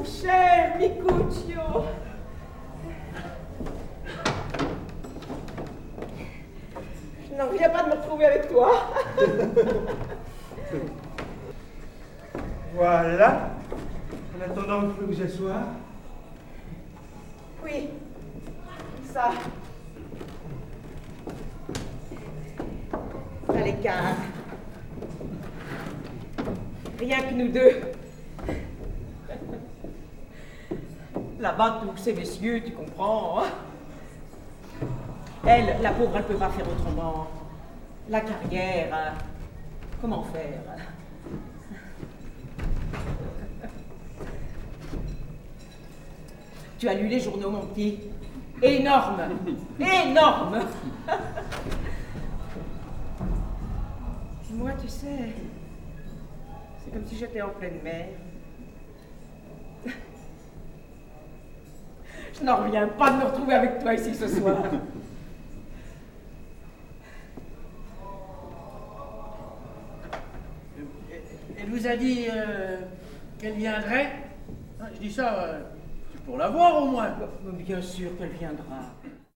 mon cher Micuccio. Je n'en reviens pas de me retrouver avec toi. Voilà. En attendant que vous asseoir. Oui, ça. À l'écart. Rien que nous deux. Là-bas, tous ces messieurs, tu comprends. Hein? Elle, la pauvre, elle ne peut pas faire autrement. La carrière, hein. Comment faire? Tu as lu les journaux, mon petit? Énorme! Énorme! Moi, tu sais, c'est comme si j'étais en pleine mer. Je n'en reviens pas de me retrouver avec toi ici ce soir. Elle vous a dit qu'elle viendrait? Je dis ça, c'est pour la voir au moins. Bien sûr qu'elle viendra.